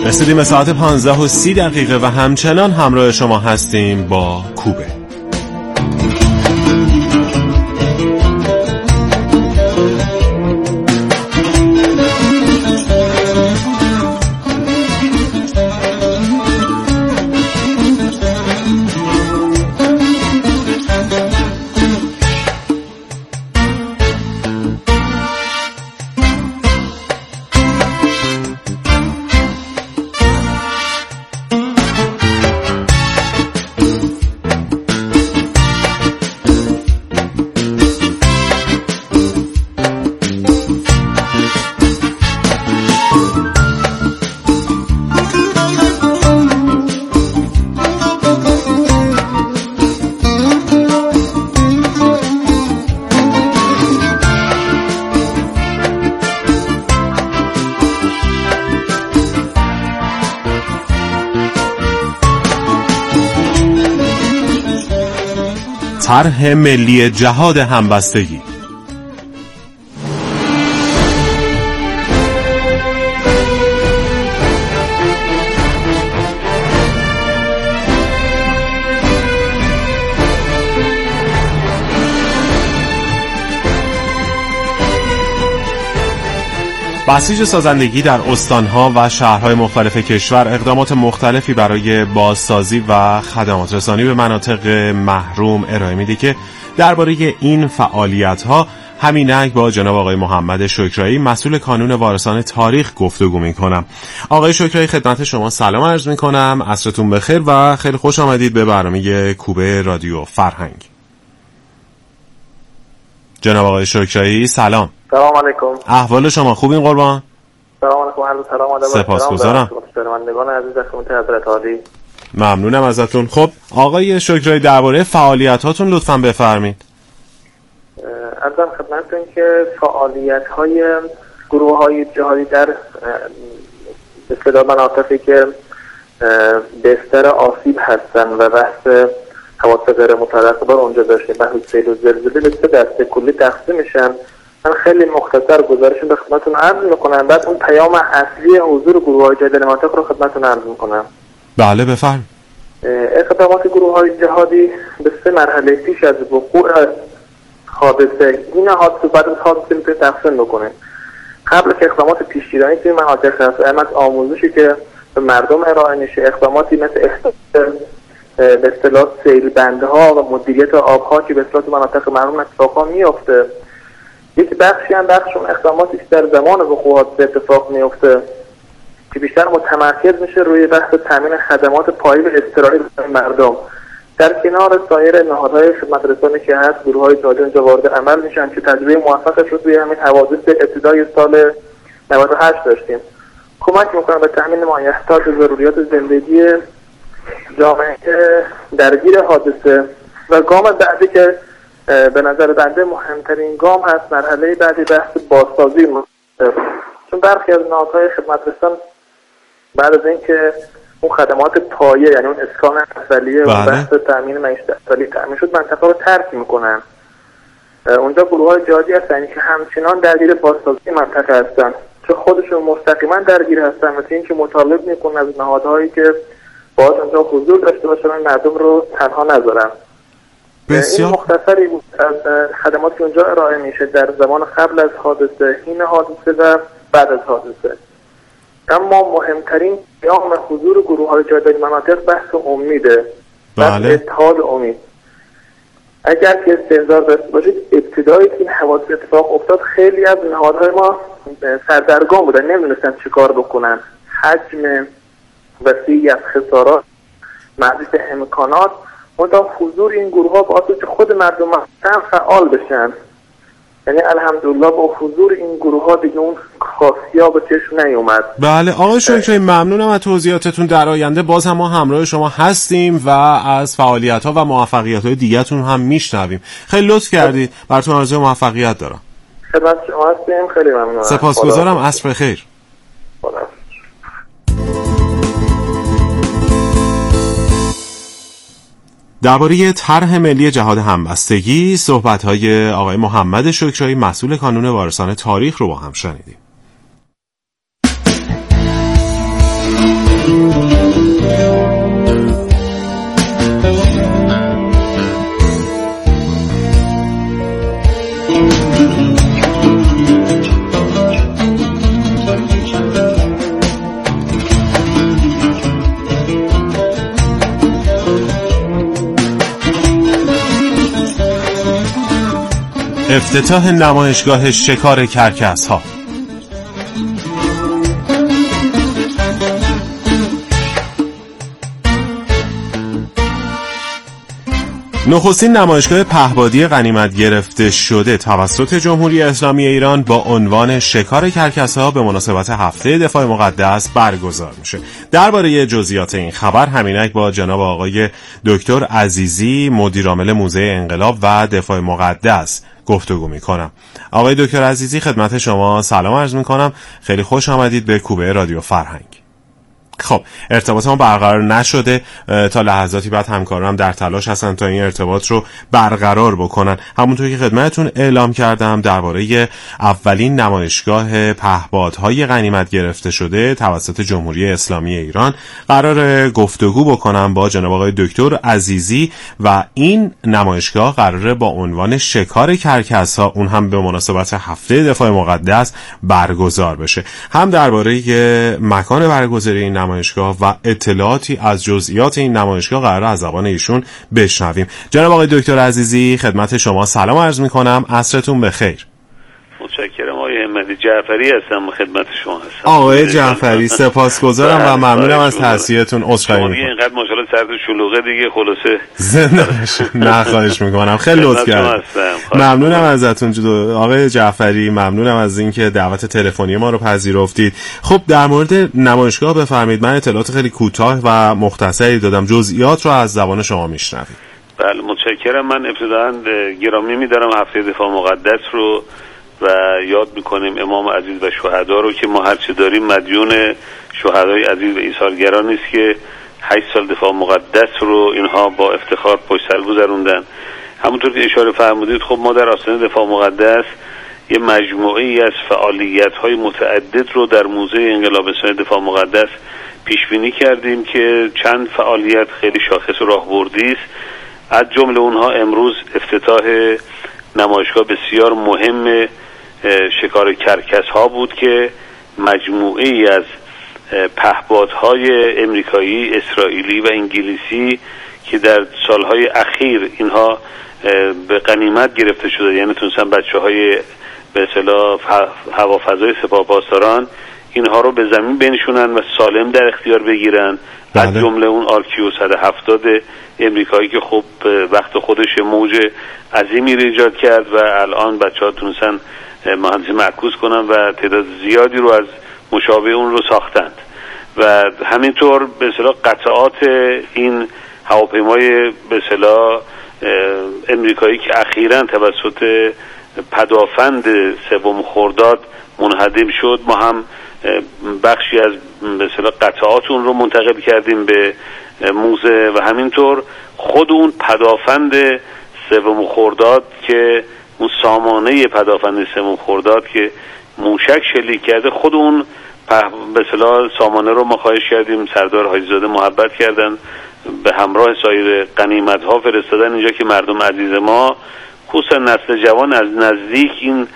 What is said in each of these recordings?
رسیدیم به ساعت 15:30 و همچنان همراه شما هستیم با کوبه. طرح ملی جهاد همبستگی. بسیج سازندگی در استانها و شهرهای مختلف کشور اقدامات مختلفی برای بازسازی و خدمات رسانی به مناطق محروم ارائه میده که درباره این فعالیت‌ها همینک با جناب آقای محمد شکرایی مسئول کانون وارثان تاریخ گفتگو می‌کنم. آقای شکرایی خدمت شما سلام عرض می‌کنم، عصرتون بخیر و خیلی خوش آمدید به برنامه کوبه رادیو فرهنگ. جناب آقای شکرایی سلام. سلام علیکم. احوال شما خوبین قربان؟ سلام علیکم. عرض سلام ادب. سپاسگزارم. شنوندگان عزیز خدمت حضرت عالی. ممنونم ازتون. خب آقای شکرایی درباره فعالیتاتون لطفاً بفرمایید. عرضم خدمتتون که فعالیت‌های گروه‌های جهادی در اصطلاح مناطقی که بستر آسیب هستن و بحث حوادث غیر مترقبه اونجا داشتیم، بحث سیل و زلزله به سه دسته کلی تقسیم میشن. من خیلی مختصر گزارش به خدمتتون عرض میکنم، بعد اون پیام اصلی حضور گروه‌های جهادی مناطق رو خدمتتون عرض میکنم. بله بفرمایید. اقدامات گروه‌های جهادی به سه مرحله پیش از وقوع حادثه، این حادثه بعد از حادثه میتونید تقسیم بکنید. قبل که اقدامات پیشگیری توی مناطق هست، اما آموزشی که به مردم ارائه میشه، اقداماتی مثل به اصطلاح سیل بندها و مدیریت آبها که به اصطلاح مناطق محروم اتفاقا میفته. یک بخشی هم بخشون اقداماتی که در زمان وقوع حادثه اتفاق میفته که بیشتر متمرکز میشه روی بحث تامین خدمات پایه و اضطراری برای مردم. در کنار سایر نهادهای خدمت رسانی که هست، گروه‌های جهادی اونجا وارد عمل میشن که تجربه موفقش رو توی همین حوادث ابتدای سال 98 داشتیم. کمک میکنن به تامین مایحتاج ضروریات زندگی جامعه درگیر حادثه. و گام بعدی که به نظر بنده مهمترین گام هست، مرحله بعدی بحث بازسازی. چون برخی از نهادهای خدمت رسان بعد از اینکه اون خدمات پایه یعنی اون اسکان اولیه و بحث تامین معیشت اولیه تامین شد، منطقه رو ترک میکنن. اونجا گروه‌های جهادی هستن که همچنان درگیر بازسازی منطقه هستن، چه خودشون مستقیما درگیر هستن، مثل اینکه مطالب میکنن از نهادهایی که باید اونجا حضور داشته باشن و مردم رو تنها نذارن. این مختصری بود از خدماتی که اونجا ارائه میشه در زمان قبل از حادثه، حین حادثه و بعد از حادثه. اما مهمترین قیام حضور گروه‌های جهادی مناطق بحث امیده. بله. اتحاد امید. اگر که استحضار داشته باشید، ابتدایی که این حوادث اتفاق افتاد خیلی از نهادهای ما سردرگم بودن، نمیدونستن چی کار بکنن. حجم وسیعی از خسارات، محدود امکانات، منتها حضور این گروه‌ها باعث که خود مردم هم فعال بشن. یعنی الحمدلله با حضور این گروه‌ها دیگه اون خاصی‌ها به چشم نیومد. بله آقای شکرایی ممنونم از توضیحاتتون. در آینده باز هم ما همراه شما هستیم و از فعالیت‌ها و موفقیت‌های دیگه‌تون هم میشنویم. خیلی لطف کردید. براتون آرزوی موفقیت دارم. خدمت شما هستیم. خیلی ممنونم. سپاسگزارم. عصر بخیر. درباره طرح ملی جهاد همبستگی صحبت‌های آقای محمد شکرایی مسئول کانون وارثان تاریخ رو با هم شنیدیم. افتتاح نمایشگاه شکار کرکس‌ها. نخستین نمایشگاه پهپادی غنیمت گرفته شده توسط جمهوری اسلامی ایران با عنوان شکار کرکس‌ها به مناسبت هفته دفاع مقدس برگزار میشه. درباره جزئیات این خبر همینک با جناب آقای دکتر عزیزی، مدیرعامل موزه انقلاب و دفاع مقدس گفتگو میکنم. آقای دکتر عزیزی، خدمت شما سلام عرض میکنم. خیلی خوش آمدید به کوبه رادیو فرهنگ. خب، ارتباط ما برقرار نشده، تا لحظاتی بعد همکارانم در تلاش هستن تا این ارتباط رو برقرار بکنن. همونطور که خدمتتون اعلام کردم درباره اولین نمایشگاه پهپادهای غنیمت گرفته شده توسط جمهوری اسلامی ایران قرار گفتگو بکنم با جناب آقای دکتر عزیزی و این نمایشگاه قراره با عنوان شکار کرکس‌ها، اون هم به مناسبت هفته دفاع مقدس برگزار بشه. هم درباره مکان برگزاری این نمایشگاه و اطلاعاتی از جزئیات این نمایشگاه قراره از زبان ایشون بشنویم. جناب آقای دکتر عزیزی، خدمت شما سلام عرض میکنم. عصرتون بخیر. متشکرم. آقای احمدی جعفری هستم، خدمت شما هستم. آقای جعفری سپاسگزارم و ممنونم از تحصیلتون. عذرخواهی میکنم. اینقدر ماشاءالله سرت شلوغه دیگه، خلاصه زنده باشید. نه خواهش میکنم، خیلی لطف کردید. ممنونم ازتون آقای جعفری، ممنونم از اینکه دعوت تلفنی ما رو پذیرفتید. خب، در مورد نمایشگاه بفرمایید. من اطلاعات خیلی کوتاه و مختصری دادم، جزئیات رو از زبان شما میشنویم. بله، متشکرم. من ابتداً گرامی می‌دارم هفته دفاع مقدس رو و یاد میکنیم امام عزیز و شهدا رو که ما هرچه داریم مدیون شهدای عزیز و ایثارگران است که 8 سال دفاع مقدس رو اینها با افتخار پشت سر گذروندن. همونطور که اشاره فرمودید، خب ما در آستانه دفاع مقدس یه مجموعه‌ای از فعالیت‌های متعدد رو در موزه انقلاب اسلامی دفاع مقدس پیش بینی کردیم که چند فعالیت خیلی شاخص و راهبردی است. از جمله اونها امروز افتتاح نمایشگاه بسیار مهم شکار کرکس‌ها بود که مجموعه‌ای از پهپادهای امریکایی، اسرائیلی و انگلیسی که در سالهای اخیر اینها به غنیمت گرفته شده، یعنی تونستن بچه‌های به اصطلاح هوافضای سپاهپاسداران اینها رو به زمین بنشونن و سالم در اختیار بگیرن. از جمله اون آرکیو 170 امریکایی که خب وقت خودش موج عظیمی رو ایجاد کرد و الان بچه‌ها تونستن مهندسی معکوس کنن و تعداد زیادی رو از مشابه اون رو ساختند. و همینطور به اصطلاح قطعات این هواپیمای به اصطلاح امریکایی که اخیراً توسط پدافند 3 خرداد منهدم شد، ما هم بخشی از به اصطلاح قطعات اون رو منتقل کردیم به موزه و همینطور خود اون پدافند 3 خرداد که اون سامانه پدافند 3 خرداد که موشک شلیک کرده، خود اون به اصطلاح سامانه رو ما خواهش کردیم سردار حاجی‌زاده محبت کردن به همراه سایر غنیمت‌ها فرستادن اینجا که مردم عزیز ما خصوصا نسل جوان از نزدیک این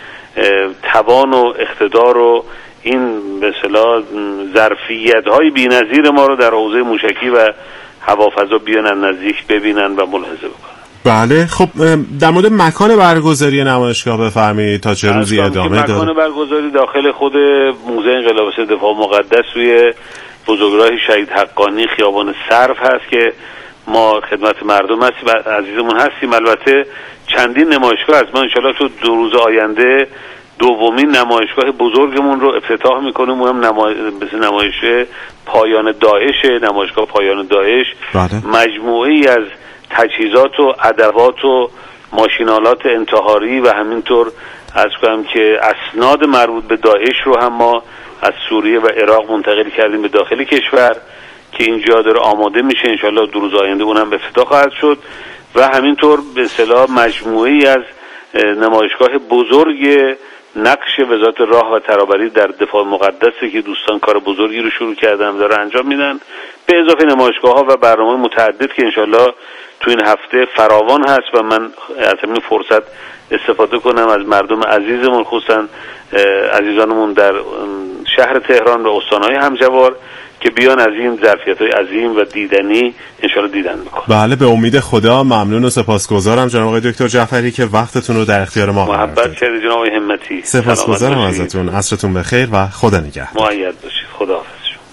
توان و اقتدار و این به اصطلاح ظرفیت‌های بی‌نظیر ما رو در حوزه موشکی و هوافضا بیان از نزدیک ببینن و ملاحظه بکنن. بله، خب در مورد مکان برگزاری نمایشگاه بفرمایید تا چه روزی ادامه داره؟ مکان برگزاری داخل خود موزه انقلاب اسلامی دفاع مقدس روی بزرگراه شهید حقانی خیابان صرف هست که ما خدمت مردم هستیم و عزیزمون هستیم. البته چندین نمایشگاه هست. ما انشالله تو 2 روز آینده دومین نمایشگاه بزرگمون رو افتتاح میکنیم، اونم نمایش پایان داعش، نمایشگاه پایان داعش. مجموعه‌ای از تجهیزات و ادوات و ماشینالات انتحاری و همینطور از کنم که اسناد مربوط به داعش رو هم ما از سوریه و عراق منتقل کردیم به داخل کشور که اینجا داره آماده میشه. انشالله 2 روز آینده اونم افتتاح خواهد شد و همینطور به اصطلاح مجموعه‌ای از نمایشگاه بزرگ نقش وزارت راه و ترابری در دفاع مقدسه که دوستان کار بزرگی رو شروع کردن داره انجام میدن، به اضافه نمایشگاه‌ها و برنامه متعدد که انشالله تو این هفته فراوان هست و من از همین فرصت استفاده کنم از مردم عزیزمون خصوصا عزیزانمون در شهر تهران و استان‌های همجوار که بیان از این ظرفیت‌های عظیم و دیدنی انشالله دیدن میکنن. بله، به امید خدا. ممنون و سپاسگزارم جناب آقای دکتر جعفری که وقتتون رو در اختیار ما قرار محبت کردید جناب آقای همتی. سپاسگزارم ازتون. عصرتون بخیر و خدا نگهدار. مؤید باشید. خداحافظ.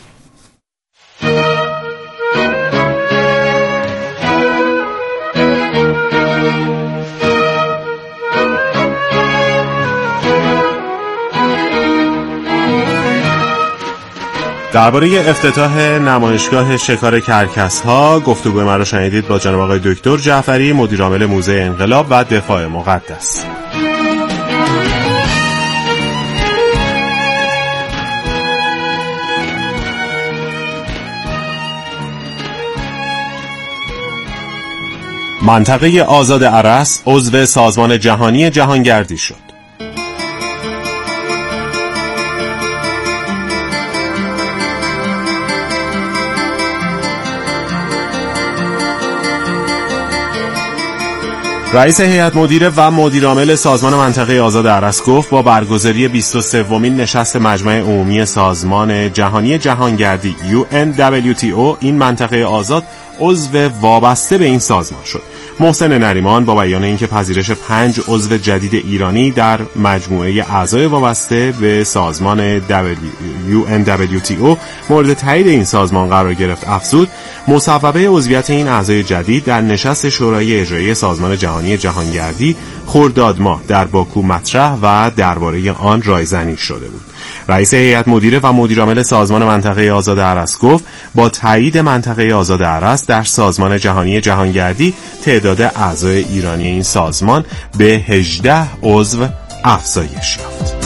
درباره افتتاح نمایشگاه شکار کرکس‌ها گفتگوی ما را شنیدید با جناب آقای دکتر جعفری، مدیرعامل موزه انقلاب و دفاع مقدس. منطقه آزاد ارس عضو سازمان جهانی جهانگردی شد. رئیس هیئت مدیره و مدیرعامل سازمان منطقه آزاد ارس گفت با برگزاری 23مین نشست مجمع عمومی سازمان جهانی جهانگردی UNWTO این منطقه آزاد عضو وابسته به این سازمان شد. محسن نریمان با بیان اینکه پذیرش 5 عضو جدید ایرانی در مجموعه اعضای وابسته به سازمان UNWTO مورد تایید این سازمان قرار گرفت، افزود مصوبه عضویت این اعضای جدید در نشست شورای اجرایی سازمان جهانی جهانگردی خرداد ماه در باکو مطرح و درباره آن رایزنی شده بود. رئیس هیئت مدیره و مدیرعامل سازمان منطقه آزاد ارس گفت با تایید منطقه آزاد ارس در سازمان جهانی جهانگردی تعداد اعضای ایرانی این سازمان به 18 عضو افزایش یافت.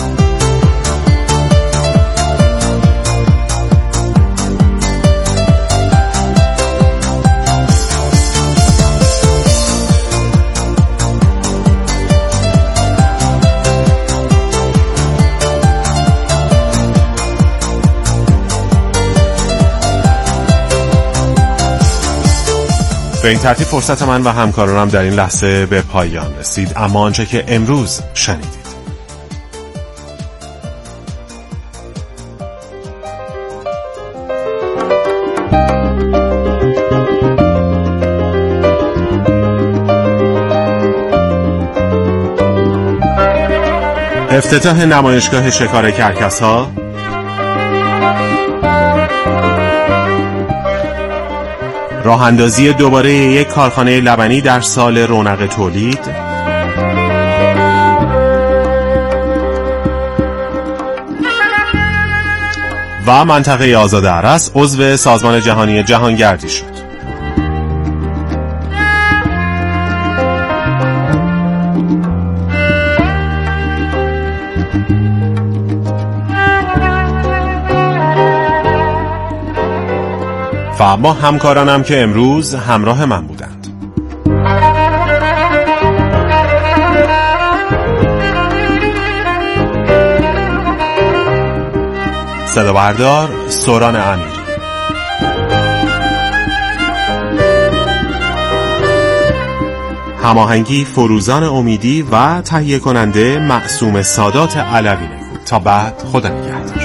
به این ترتیب فرصت من و همکارانم در این لحظه به پایان رسید، اما آنچه که امروز شنیدید. افتتاح نمایشگاه شکار کرکس‌ها، راه اندازی دوباره یک کارخانه لبنی در سال رونق تولید، و منطقه آزاد ارس عضو سازمان جهانی جهانگردی شد. و اما همکارانم که امروز همراه من بودند: صدا بردار سوران امیری، هماهنگی فروزان امیدی و تهیه کننده معصوم سادات علوی نگو. تا بعد، خدا نگهدار.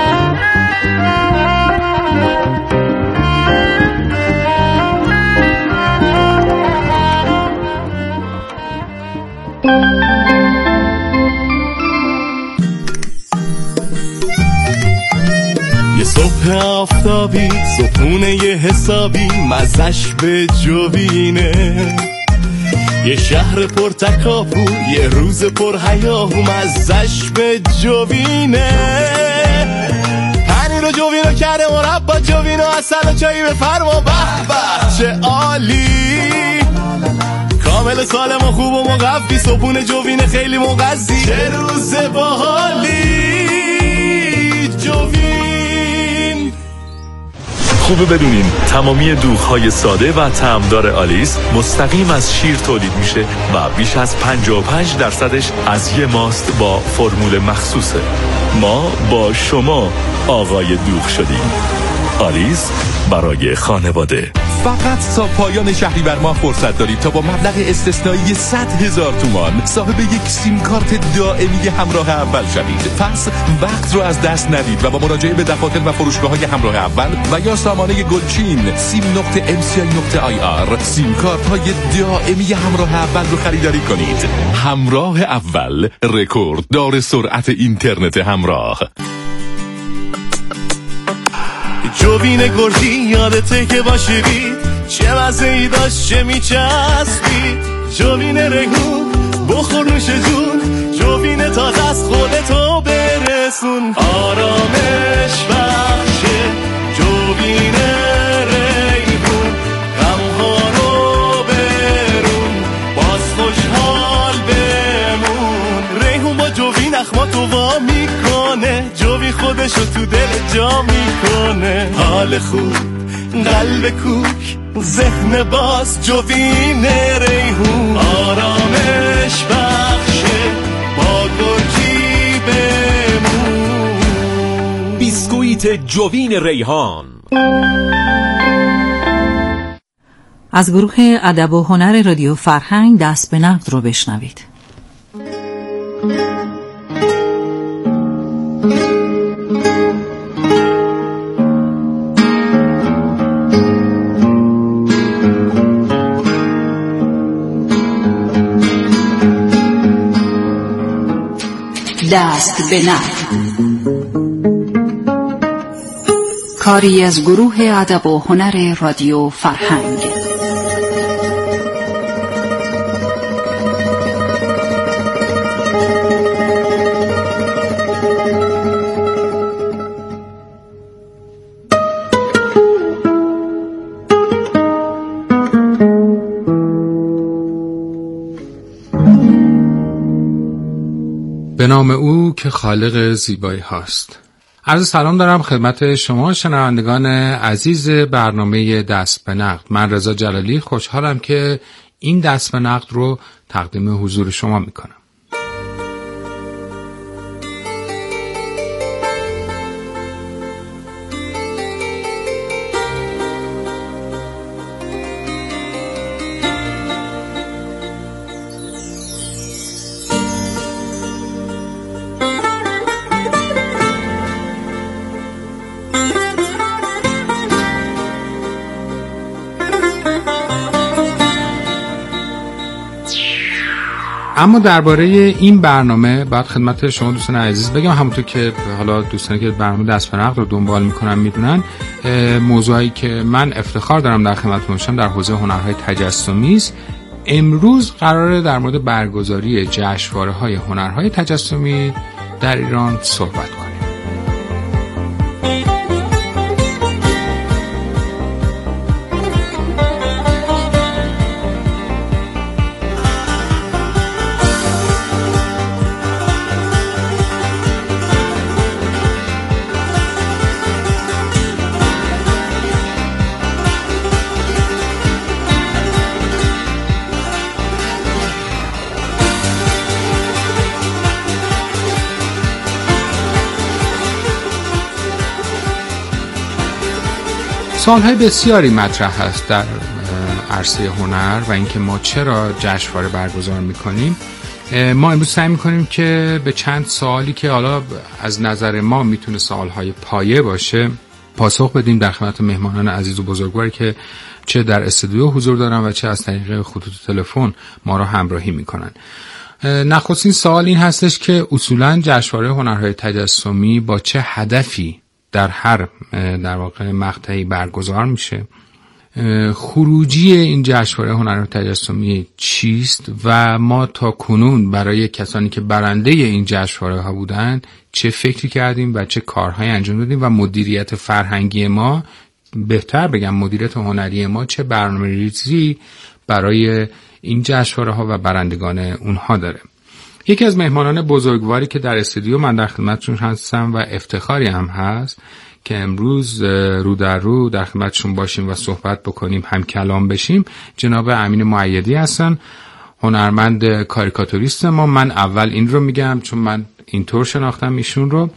یه صبح آفتابی، صبحونه یه حسابی، مزش به جوینه، یه شهر پر تکاپو، یه روز پر هیاهو، مزش به جوینه. پنیر و جوینو کرده مربا، جوینو اصل و چایی بفرما، به به چه عالی، کامل سالم و خوب و مقوی، صبحونه جوینه خیلی مغذی، چه روز باحالی جوین. خوبه بدونین تمامی دوغ‌های ساده و طعمدار آلیس مستقیم از شیر تولید میشه و بیش از 55% از یه ماست با فرمول مخصوصه. ما با شما آقای دوغ شدیم. آلیس برای خانواده. فقط تا پایان شهریور ماه فرصت دارید تا با مبلغ استثنایی 100,000 تومان صاحب یک سیم کارت دائمی همراه اول شوید. پس وقت رو از دست ندید و با مراجعه به دفاتر و فروشگاه‌های همراه اول و یا سامانه گلچین sim.mci.ir سیم کارت‌های دائمی همراه اول رو خریداری کنید. همراه اول، رکورد دار سرعت اینترنت همراه. جوین گردی یادته که باشیدی چه مزه‌ای داشت چه میچسبید. جوین ریحون بخور نوش جون، جوین تازه از خودتو برسون. آرامش بخشه جوین ریحون، غمها رو برون باز خوشحال بمون. ریحون با جوین اخماتو وا میکنه، جوین خودشو تو دل جا میکنه. حال خوب قلب کوک ذهن باز جوین ریحون. آرامش بخشه با گرجی بمون. بیسکویت جوین ریحان. از گروه ادب و هنر رادیو فرهنگ دست به نقد رو بشنوید. دست به نقد، کاری از گروه ادب و هنر رادیو فرهنگ. به نام او که خالق زیبایی هاست. عرض سلام دارم خدمت شما شنوندگان عزیز برنامه دست به نقد. من رضا جلالی خوشحالم که این دست به نقد رو تقدیم حضور شما میکنم. اما درباره این برنامه بعد خدمت شما دوستان عزیز بگم، همونطور که حالا دوستانی که برنامه دست به نقد رو دنبال میکنن میدونن، موضوعی که من افتخار دارم در خدمتتون باشم در حوزه هنرهای تجسمی است. امروز قراره در مورد برگزاری جشنواره‌های هنرهای تجسمی در ایران صحبت کنیم. سالهای بسیاری مطرح هست در عرصه هنر و اینکه ما چرا جشنواره برگزار میکنیم. ما امروز سعی میکنیم که به چند سوالی که حالا از نظر ما میتونه سوالهای پایه باشه پاسخ بدیم در خدمت مهمانان عزیز و بزرگواری که چه در استودیو حضور دارن و چه از طریق خطوط تلفن ما را همراهی میکنن. نخستین سوال این هستش که اصولاً جشنواره هنرهای تجسمی با چه هدفی در واقع مقطعی برگزار میشه؟ خروجی این جشنواره هنرهای تجسمی چیست و ما تا کنون برای کسانی که برنده این جشنواره ها بودن چه فکری کردیم و چه کارهایی انجام دادیم و مدیریت فرهنگی ما، بهتر بگم مدیریت هنری ما، چه برنامه‌ریزی برای این جشنواره ها و برندگان اونها داره. یکی از مهمانان بزرگواری که در استودیو من در خدمتشون هستم و افتخاری هم هست که امروز رو در رو در خدمتشون باشیم و صحبت بکنیم، هم کلام بشیم، جناب امین مؤیدی هستن، هنرمند کاریکاتوریست ما. من اول این رو میگم چون من اینطور شناختم ایشون رو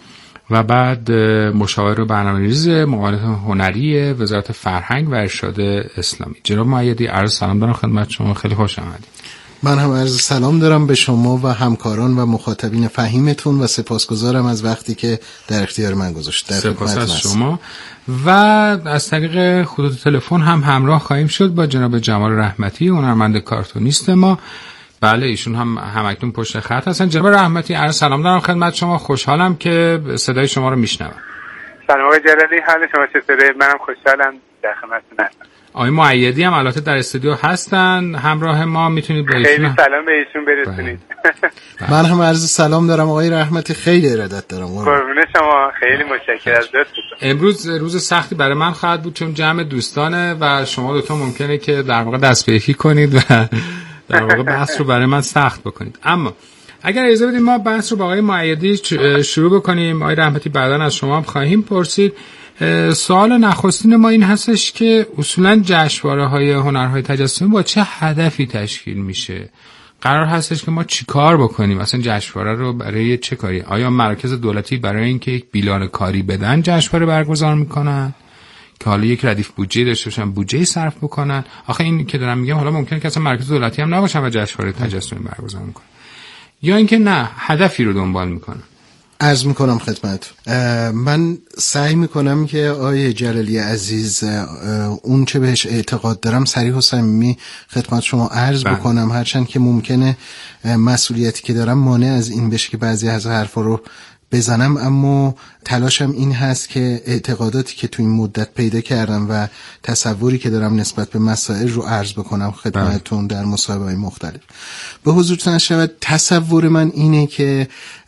و بعد مشاور برنامه‌ریزی معاونت هنری وزارت فرهنگ و ارشاد اسلامی. جناب مؤیدی، عرض سلام دارم خدمت شما، خیلی خوش آمدید. من هم عرض سلام دارم به شما و همکاران و مخاطبین فهیمتون و سپاسگزارم از وقتی که در اختیار من گذاشت. سپاس از شما. و از طریق خطوط تلفن هم همراه خواهیم شد با جناب جمال رحمتی، هنرمند کارتونیست ما. بله، ایشون هم همکنون پشت خط هستن. جناب رحمتی، عرض سلام دارم خدمت شما، خوشحالم که صدای شما رو میشنوم. سلام آقای جلالی، حال شما چطوره؟ منم خوشحالم در خدمتتون هستم. آقای مؤیدی هم البته در استودیو هستن همراه ما، میتونید به ایشون خیلی سلام به ایشون برسونید. من هم عرض سلام دارم آقای رحمتی، خیلی ارادت دارم. قربون شما، خیلی متشکرم از لطفتون. امروز روز سختی برای من خواهد بود چون جمع دوستانه و شما دوتا ممکنه که در واقع دست به یکی کنید و در واقع بحث رو برای من سخت بکنید. اما اگر اجازه بدید ما بحث رو با آقای مؤیدی شروع بکنیم. آقای رحمتی، بعداً از شما هم خواهیم پرسید. سوال نخستین ما این هستش که اصولاً جشنواره‌های هنرهای تجسمی با چه هدفی تشکیل میشه؟ قرار هستش که ما چیکار بکنیم؟ اصلا جشنواره رو برای چه کاری؟ آیا مراکز دولتی برای اینکه یک بیلان کاری بدن جشنواره برگزار میکنن که حالا یک ردیف بودجه داشته باشن، بودجه صرف بکنن؟ آخه این که دارم میگم حالا ممکنه که اصلا مراکز دولتی هم نباشن و جشنواره تجسمی برگزار میکنن، یا اینکه نه هدفی رو دنبال میکنن. عرض میکنم خدمت. من سعی میکنم که آقای جلالی عزیز اون چه بهش اعتقاد دارم صریح و صمیمی خدمت شما عرض بکنم، هرچند که ممکنه مسئولیتی که دارم مانع از این بشه که بعضی از حرفا رو بزنم، اما تلاشم این هست که اعتقاداتی که تو این مدت پیدا کردم و تصوری که دارم نسبت به مسائل رو عرض بکنم خدمتتون در مصاحبه‌های مختلف. به حضورتون عرض شود تصور من اینه که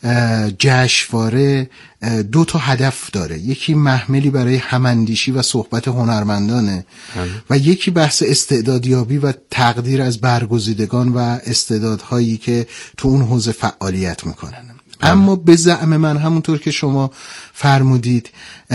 جشنواره دو تا هدف داره، یکی محملی برای هماندیشی و صحبت هنرمندانه و یکی بحث استعدادیابی و تقدیر از برگزیدگان و استعدادهایی که تو اون حوزه فعالیت میکنن. اما به زعم من همونطور که شما فرمودید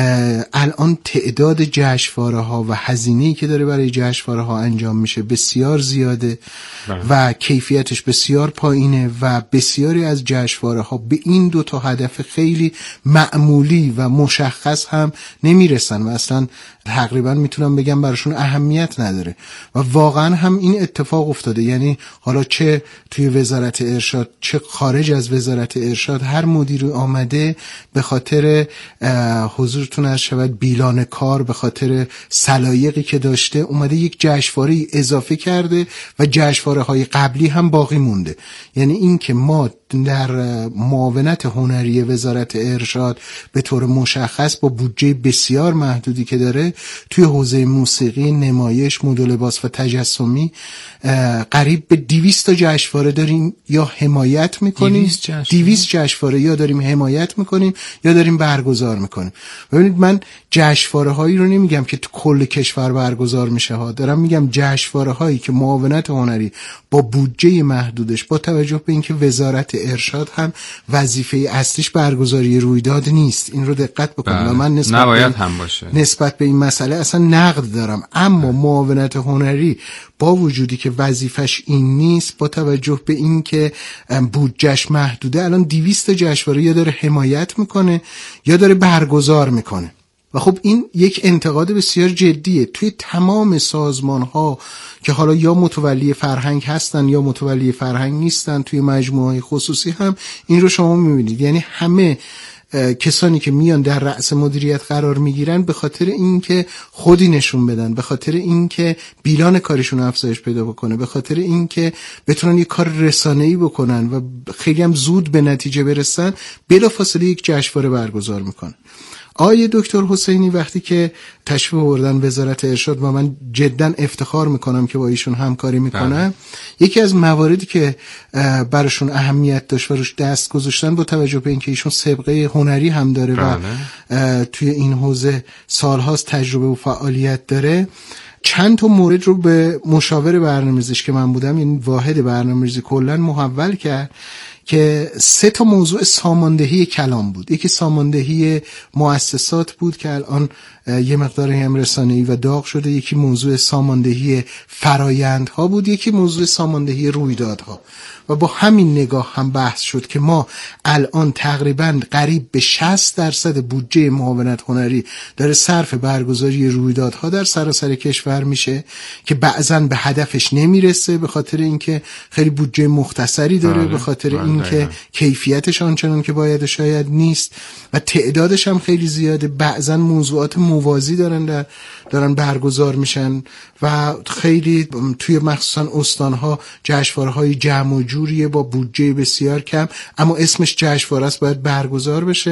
الان تعداد جشنواره‌ها و هزینه‌ای که داره برای جشنواره‌ها انجام میشه بسیار زیاده و کیفیتش بسیار پایینه و بسیاری از جشنواره‌ها به این دو تا هدف خیلی معمولی و مشخص هم نمیرسن و اصلا تقریبا میتونم بگم براشون اهمیت نداره و واقعا هم این اتفاق افتاده. یعنی حالا چه توی وزارت ارشاد چه خارج از وزارت ارشاد هر مدیری آمده به خاطر حضورتون از شود بیلان کار، به خاطر سلایقی که داشته اومده یک جشنواره اضافه کرده و جشنواره‌های قبلی هم باقی مونده. یعنی این که ما در معاونت هنری وزارت ارشاد به طور مشخص با بودجه بسیار محدودی که داره توی حوزه موسیقی، نمایش، مد و لباس و تجسمی قریب به 200 تا جشنواره داریم یا حمایت میکنیم، 200 جشنواره یا داریم حمایت میکنیم یا داریم برگزار میکنیم. ببینید من جشنواره هایی رو نمیگم که تو کل کشور برگزار میشه ها، دارم میگم جشنواره هایی که معاونت هنری با بودجه محدودش با توجه به اینکه وزارت ارشاد هم وظیفه اصلیش برگزاری رویداد نیست، این رو دقت بکنید و من نسبت به این مسئله اصلا نقد دارم، اما معاونت هنری با وجودی که وظیفش این نیست با توجه به اینکه بودجهش محدوده الان 200 جشنواره یا داره حمایت میکنه یا داره برگزار میکنه و خب این یک انتقاد بسیار جدیه توی تمام سازمان ها که حالا یا متولی فرهنگ هستن یا متولی فرهنگ نیستن، توی مجموعه خصوصی هم این رو شما میبینید. یعنی همه کسانی که میان در رأس مدیریت قرار میگیرن به خاطر اینکه خودی نشون بدن، به خاطر اینکه بیلان کارشون افزایش پیدا بکنه، به خاطر اینکه بتونن یک کار رسانه‌ای بکنن و خیلی هم زود به نتیجه برسن، بلافاصله یک جشنواره برگزار میکنن. آقای دکتر حسینی وقتی که تشریف آوردن وزارت ارشاد و من جدا افتخار میکنم که با ایشون همکاری میکنم، یکی از مواردی که براشون اهمیت داشت و روش دست گذاشتن با توجه به اینکه ایشون سابقه هنری هم داره و توی این حوزه سالهاست تجربه و فعالیت داره، چند تا مورد رو به مشاور برنامه‌ریزیش که من بودم، یعنی واحد برنامه‌ریزی کلا محول کرد که 3 تا موضوع ساماندهی کلام بود. یکی ساماندهی مؤسسات بود که الان یه مقدار هم رسانه‌ای و داغ شده، یکی موضوع ساماندهی فرایندها بود، یکی موضوع ساماندهی رویدادها. و با همین نگاه هم بحث شد که ما الان تقریباً قریب به 60% بودجه معاونت هنری داره صرف برگزاری رویدادها در سراسر کشور میشه که بعضاً به هدفش نمیرسه به خاطر اینکه خیلی بودجه مختصری داره، به خاطر اینکه کیفیتش آنچنان که باید شاید نیست و تعدادش هم خیلی زیاده. بعضاً موضوعات موازی دارن برگزار میشن و خیلی توی مخصوصا استانها جشنواره‌های جمع و جوریه با بودجه بسیار کم، اما اسمش جشنواره است، باید برگزار بشه.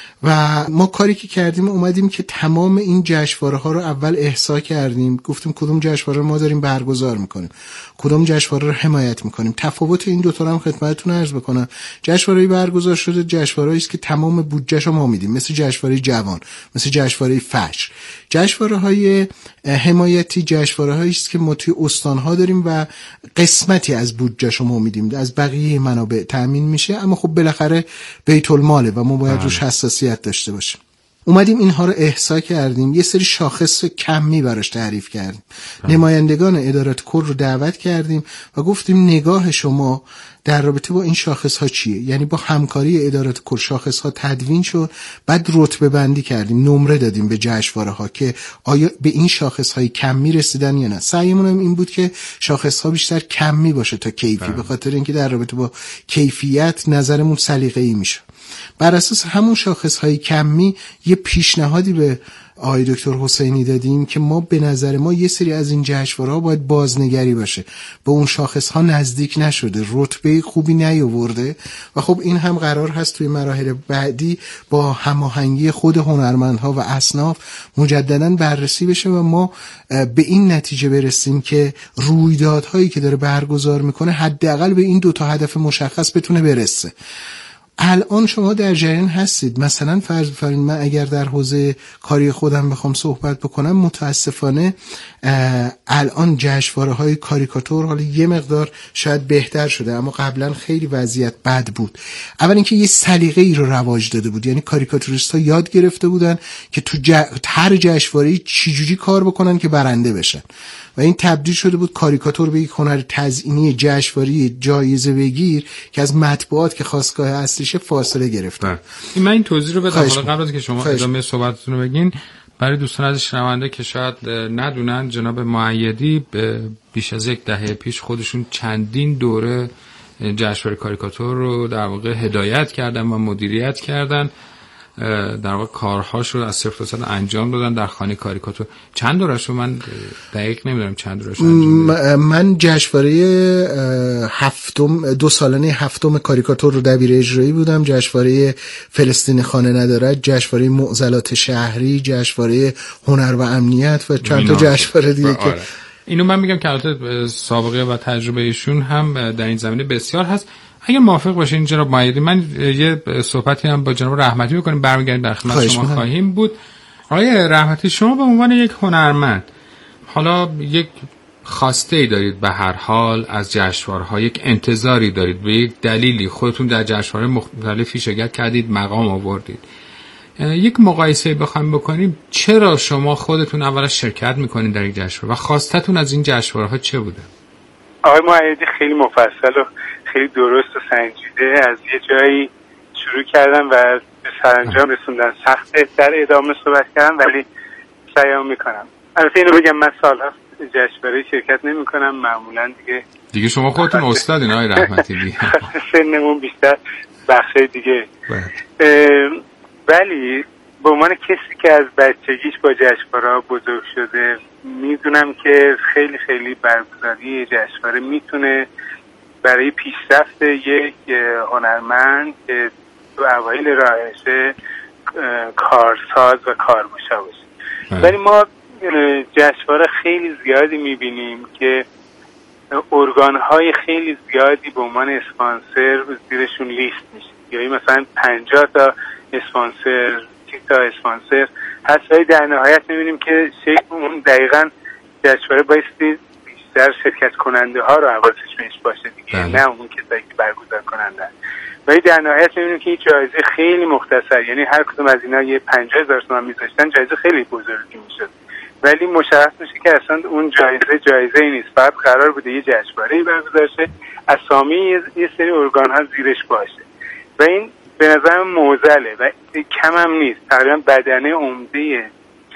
و ما کاری که کردیم اومدیم که تمام این جشنواره‌ها رو اول احصا کردیم، گفتیم کدوم جشنواره ما داریم برگزار میکنیم، کدوم جشنواره رو حمایت میکنیم. تفاوت این دو تا رو هم خدمتتون عرض بکنم. جشنواره برگزار شده جشنواره‌ای است که تمام بودجه‌ش رو ما میدیم، مثل جشنواره جوان، مثل جشنواره فجر. جشنواره‌های حمایتی جشنواره‌هایی است که ما توی استان‌ها داریم و قسمتی از بودجه‌ش رو ما میدیم، از بقیه منابع تامین میشه، اما خب بالاخره بیت الماله و ما باید روش حساسیت داشته باشیم. اومدیم اینها رو احصا کردیم، یه سری شاخص کمی براش تعریف کردیم. نمایندگان ادارات کل رو دعوت کردیم و گفتیم نگاه شما در رابطه با این شاخص ها چیه؟ یعنی با همکاری ادارات کل شاخص ها تدوین شد، بعد رتبه بندی کردیم، نمره دادیم به جشنواره ها که آیا به این شاخص های کمی رسیدن یا نه. سعیمون هم این بود که شاخص ها بیشتر کمی باشه تا کیفی، به خاطر اینکه در رابطه با کیفیت نظرمون سلیقه‌ای میشه. بر اساس همون شاخص‌های کمی یه پیشنهادی به آقای دکتر حسینی دادیم که ما به نظر ما یه سری از این جشنواره‌ها باید بازنگری باشه، به اون شاخص‌ها نزدیک نشده، رتبه خوبی نیاورده و خب این هم قرار هست توی مراحل بعدی با هماهنگی خود هنرمندها و اصناف مجدداً بررسی بشه و ما به این نتیجه برسیم که رویدادهایی که داره برگزار میکنه حداقل به این 2 تا هدف مشخص بتونه برسه. الان شما در جریان هستید، مثلا فرض بفرمایید من اگر در حوزه کاری خودم بخوام صحبت بکنم، متاسفانه الان جشنواره‌های کاریکاتور حالا یه مقدار شاید بهتر شده، اما قبلا خیلی وضعیت بد بود. اول اینکه یه سلیقه‌ای رو رواج داده بود، یعنی کاریکاتوریست‌ها یاد گرفته بودن که تو هر جشنواره‌ای چجوری کار بکنن که برنده بشن و این تبدیل شده بود کاریکاتور به یک هنر تزئینی جشنواره‌ای جایزه بگیر که از مطبوعات که خاستگاه اصلیشه فاصله گرفته. من این توضیح رو بدم حالا قبل از که شما ادامه صحبتتون رو بگین. برای دوستان از شنونده که شاید ندونن، جناب مؤیدی بیش از 1 دهه پیش خودشون چندین دوره جشنواره کاریکاتور رو در واقع هدایت کردن و مدیریت کردن، در واقع کارهاش رو از 0 تا 100 انجام دادن در خانه کاریکاتور. چند دورش رو من دقیق نمیدونم چند دورش انجام دادن. من جشنواره 2 سالانه هفتم کاریکاتور رو دبیر اجرایی بودم، جشنواره فلسطین خانه ندارد، جشنواره معضلات شهری، جشنواره هنر و امنیت و چند تا جشنواره دیگه که اینو من میگم که البته سابقه و تجربه ایشون هم در این زمینه بسیار هست. اگر موافق باشین جناب مؤیدی، من یه صحبتی هم با جناب رحمتی می‌کنیم، برمیگردیم در خدمت شما خواهیم بود. آقای رحمتی، شما به عنوان یک هنرمند حالا یک خواسته دارید به هر حال از جشنواره‌ها، یک انتظاری دارید، به یک دلیلی خودتون در جشنواره مختلفی شرکت کردید، مقام آوردید. یک مقایسه بخوایم بکنیم، چرا شما خودتون اول شرکت می‌کنید در یک جشنواره و خواستتون از این جشنواره‌ها چه بوده؟ آقای مؤیدی خیلی مفصل و خیلی درست و سنجیده از یه جایی شروع کردن و به سرانجام رسوندن. سخته در ادامه صحبت کردم ولی سعیام میکنم. البته اینو بگم من سال‌هاست جشنواره شرکت نمی‌کنم، معمولا دیگه شما خودتون استادین آقای رحمتی دیگه. سنمون بیشتر بخشای دیگه. ولی به عنوان کسی که از بچگیش با جشنواره بزرگ شده میدونم که خیلی خیلی برگزاری جشنواره میتونه برای پیشرفت یک هنرمند که تو اوایل راهشه کارساز و کارگشا باشه. ولی ما جشنواره خیلی زیادی میبینیم که ارگان‌های خیلی زیادی به عنوان اسپانسر زیرشون لیست میشه، یعنی مثلا 50 تا اسپانسر، 30 تا اسپانسر هست، ولی در نهایت میبینیم که اون دقیقاً جشنواره بایستی بیشتر شرکت کننده ها رو حواسش بهش باشه دیگه، نه اون کسایی که برگزار کننده. ولی در نهایت می‌بینیم که این جایزه خیلی مختصر، یعنی هر کدوم از اینا یه 50,000 تومان می‌ذاشتن جایزه خیلی بزرگی میشد، ولی مشخص میشه که اصلا اون جایزه نیست، فقط قرار بوده یه جشنواره‌ای برگزار شه، اسامی یه سری ارگان‌ها زیرش باشه و این به نظرم معضله و کم هم نیست. تقریبا بدنه عمده